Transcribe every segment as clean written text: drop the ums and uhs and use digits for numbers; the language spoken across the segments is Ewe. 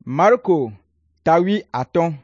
Marco tawi aton.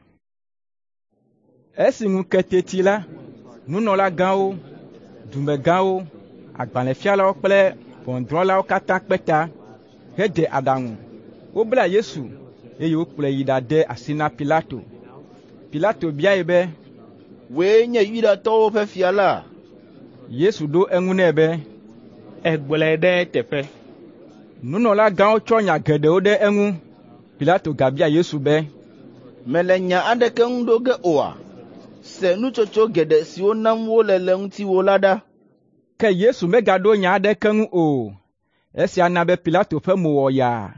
Esi ŋu keteti la, nunɔlagãwo, dumegãwo, agbalẽfialawo kple ʋɔnudrɔ̃lawo katã kpe ta hede aɖaŋu. Wobla Yesu eye wokplɔe yi ɖade asi na Pilato. Pilato biae be, "Wòe nye Yudatɔwo ƒe fia la?" Yesu ɖo eŋu nɛ be, "Egblɔe ɖe teƒe." Nunɔlagãwo tsɔ nya geɖewo ɖe eŋu. Pilato gabia Yesu be, "Mele nya aɖeke ŋu ɖo ge oa? Se nutsotso geɖe siwo nam wole le ŋutiwò la ɖa." Ke Yesu megaɖo nya aɖeke ŋu o. Esia na be Pilato ƒe mo wɔ yaa.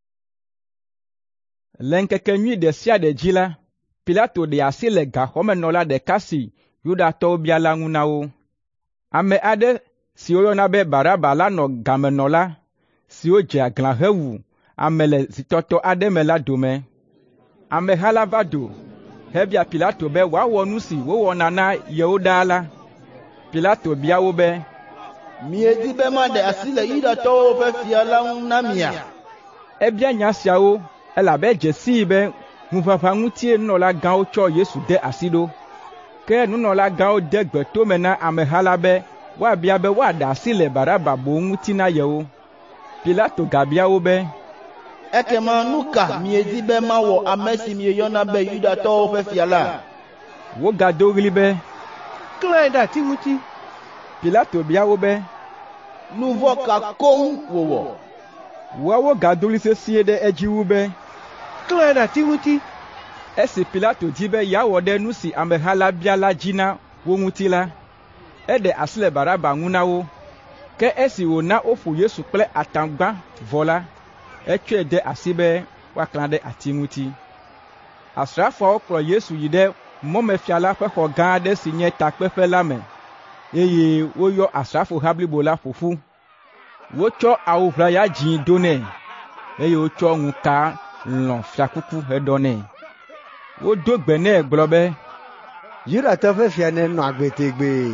Le ŋkekenyui ɖe sia ɖe dzi la, Pilato ɖe asi le gaxɔmenɔla ɖeka si Yudatɔwo bia la ŋu na wo. Ame aɖe si woyɔna be Baraba la nɔ gamenɔla siwo dze aglã hewu ame le zitɔtɔ aɖe me la dome. Ameha la va do hebia Pilato be wòawɔ nu si wowɔna na yewo ɖaa la. Pilato bia wo be, "Miedi be maɖe asi le Yudatɔwo ƒe fia la ŋu na mia?" Ebia nya siawo elabe edze sii be ŋuʋaʋã ŋutie nunɔlagãwo tsɔ Yesu de asi ɖo. Ke nunɔlagãwo de gbe tome na ameha la be woabia be woaɖe asi le Baraba boŋ ŋuti na yewo. Pilato gabia wo be, "Ekema nu ka miedi be mawɔ ame si mieyɔna be Yudatɔwo ƒe fia la?" Wogado ɣli be, "Klãe ɖe ati ŋuti." Pilato bia wo be, "Nu vɔ̃ ka koŋ wòwɔ?" Woawo gado ɣli sesĩe ɖe edzi wu be, "Klãe ɖe ati ŋuti." Esi Pilato di be yeawɔ ɖe nu si ameha la bia la dzi na wo ŋuti la, eɖe asi le Baraba ŋu na wo. Ke esi wòna woƒo Yesu kple atãgbã vɔ la, etsɔe de asi be woaklã ɖe ati ŋuti. Asrafoawo kplɔ Yesu yi ɖe mɔmefia la ƒe xɔ gã aɖe si nye takpeƒe la me, eye woyɔ asrafoha blibo la ƒoƒu. Wotsɔ awu ʋlaya dzĩ do nɛ, eye wotsɔ ŋuka lɔ̃ fiakuku heɖɔ nɛ. Wodo gbe nɛ gblɔ be, "Yudatɔwo ƒe fia nenɔ agbe tegbee."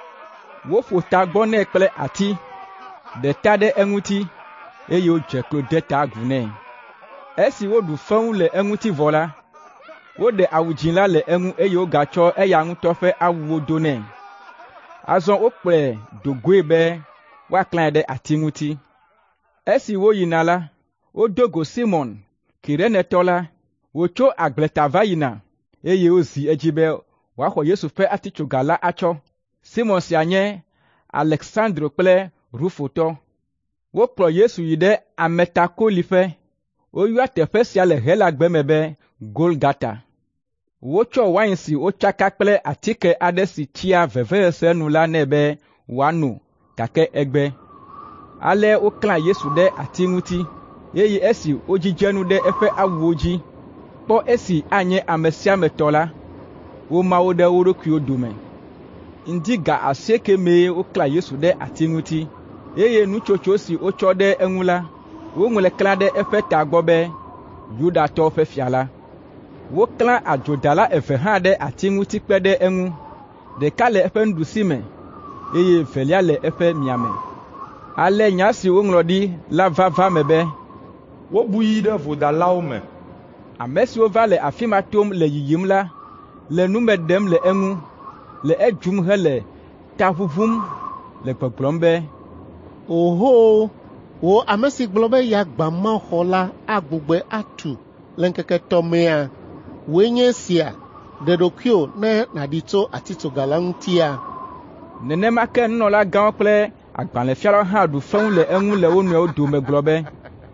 Woƒo tagbɔ nɛ kple ati, ɖe ta ɖe eŋuti, eye wodze klo de ta agu nɛ. Esi woɖu feŋu le eŋuti vɔ la, woɖe awu dzĩ la le eŋu eye wogatsɔ eya ŋutɔ ƒe awuwo do nɛ. Azɔ wokplɔe do goe be woaklãe ɖe ati ŋuti. Esi woyina la, wodo go Simɔn, Kirenetɔ la, wòtso agbleta va yina, eye wozi edzi be wòaxɔ Yesu ƒe atitsoga la atsɔ. Simɔn sia nye Aleksandro kple Rufotɔ. Wokplɔ Yesu yi ɖe ametakoliƒe. Woyɔa teƒe sia le Helagbe me be Golgata. Wotsɔ wain si wotsaka kple atike aɖe si tsia vevesese nu la nɛ be wòano, gake egbe. Ale woklã Yesu ɖe ati ŋuti, eye esi wodzidze nu ɖe eƒe awuwo dzi, kpɔ esi anye ame sia ame tɔ la, woma wo ɖe wo ɖokuiwo dome. Ŋdi ga 9 mee woklã Yesu ɖe ati ŋuti, eye nutsotso si wotsɔ ɖe eŋu la, woŋlɔe klã ɖe eƒe tagbɔ be Yudatɔwo ƒe fia la. Woklã adzodala 2 hã ɖe ati ŋuti kpe ɖe eŋu, ɖeka le eƒe nuɖusime, eye evelia le eƒe miame. Ale nya si woŋlɔ ɖi la va me be, "Wobui ɖe vodalawo me." Ame siwo va le afi ma tom le yiyim la, le nu me ɖem le eŋu, le edzum hele ta ʋuʋum, le gbɔgblɔm be, "Oho, wò ame si gblɔ be yeagbã Mawuxɔ la agbugbɔe atu le ŋkeke tɔmea, wòe nye esia, ɖe ɖokuiwò ne nàɖi tso atitsoga la ŋutia." Nenema ke nunɔlagãwo kple agbalẽfialawo hã ɖu feŋu le eŋu le wo nɔewo dome gblɔ be,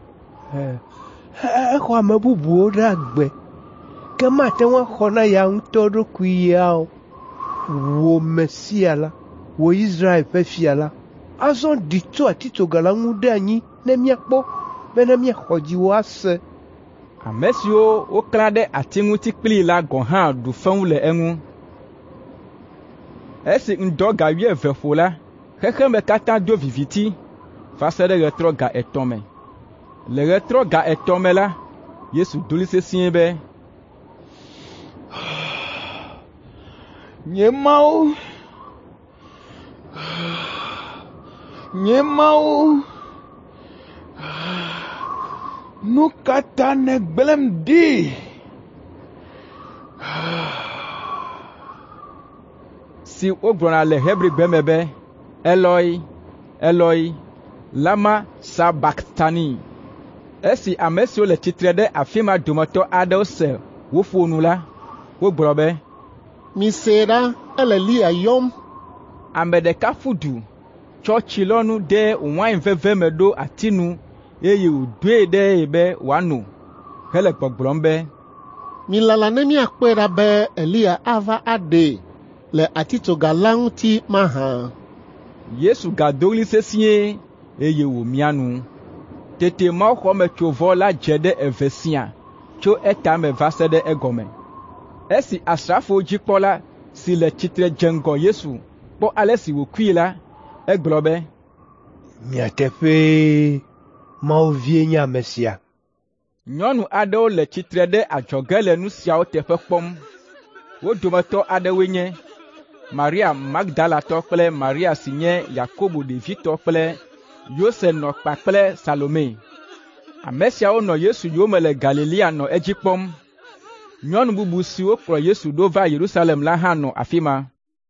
"Exɔ ame bubuwo ɖe agbe, ke mate ŋu axɔ na ya ŋutɔ ɖokui ya o. Wò Mesia la, wò Israel ƒe fia la, azɔ ɖi tso atitsoga la ŋu ɖe anyi ne míakpɔ, bena míaxɔ dziwò ase." Ame siwo woklã ɖe ati ŋuti kplii la gɔ̃ hã ɖu feŋu le eŋu. Esi ŋdɔ ga 12 ƒo la, xexeme katã do viviti va se ɖe ɣetrɔ ga 3 me. Le ɣetrɔ ga 3 me la, Yesu do ɣli sesĩe be, "Nye Mawu, nye Mawu, Nu kata ne gblem di. Si wogblɔna le Hebrigbe me be Eloi, Eloi, lama sabaktani. Esi ame siwo le tsitre ɖe afi ma dometɔ aɖewo se wo ƒonu la, wogblɔ be, mise ɖa ele Lia yɔm. ame ɖeka ƒu du, tsɔ tsilɔnu ɖe wain veve me ɖo ati nu, eye wòdoe ɖe be wòano, hele gbɔgblɔm be, milala ne miakpɔe ɖa be Elia ava aɖee le atitsoga la ŋuti mahã. Yesu gado ɣli sesĩe, eye wòmia nu. Tete mawuxɔmetsovɔ la dze ɖe eve sia, tso etame va se ɖe egɔme. Esi asrafowo dzikpɔla si le tsitre dze ŋgɔ Yesu kpɔ ale si wòkui la, egblɔ be, Miateƒe Mawu vie nye ame sia. Nyɔnu aɖewo le tsitre ɖe adzɔge le nu siawo teƒe kpɔm. Wo dometɔ aɖewoe nye Maria Magdalatɔ kple Maria si nye Yakobo ɖevitɔ kple Yose nɔ kpakple Salome. Ame siawo nɔ Yesu yome le Galilea nɔ edzi kpɔm. Nyɔnu bubu siwo kplɔ Yesu ɖo va Yerusalem la hã nɔ afi ma.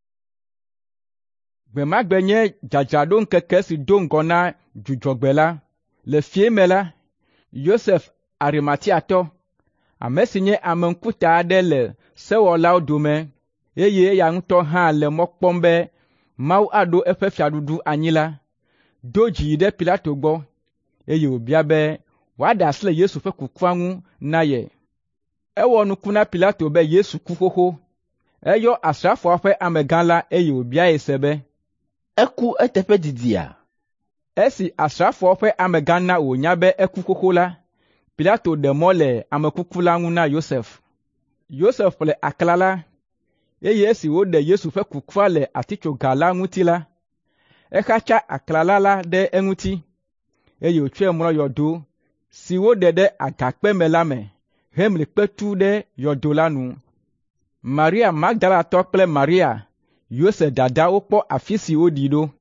Gbe ma gbe nye dzadzraɖo ŋkeke si do ŋgɔ na Dzudzɔgbe la. Le fiẽ me la, Yosef Arimateatɔ, ame si nye ame ŋkuta aɖe le sewɔlawo dome, eye eya ŋutɔ hã le mɔ kpɔm be Mawu aɖo eƒe fiaɖuɖu anyi la, do dzi yi ɖe Pilato gbɔ, eye wòbia be wòaɖe asi le Yesu ƒe kukua ŋu na ye. Ewɔ nuku na Pilato be Yesu ku xoxo. Eyɔ asrafoa ƒe amegã la, eye wòbia ye se be, Eku eteƒe didia? Esi asrafoa ƒe amegã na wònya be eku xoxo la, Pilato ɖe mɔ le amekuku la ŋu na Yosef. Yosef ƒle aklala la, eye esi woɖe Yesu ƒe kukua le atitsoga la ŋuti la, exatsa aklala la ɖe eŋuti, eye wòtsɔe mlɔ yɔdo si woɖe ɖe agakpe me la me, hemli kpetu ɖe yɔdo la nu. Maria Magdalatɔ kple Maria, Yose dada wokpɔ afi si woɖii ɖo.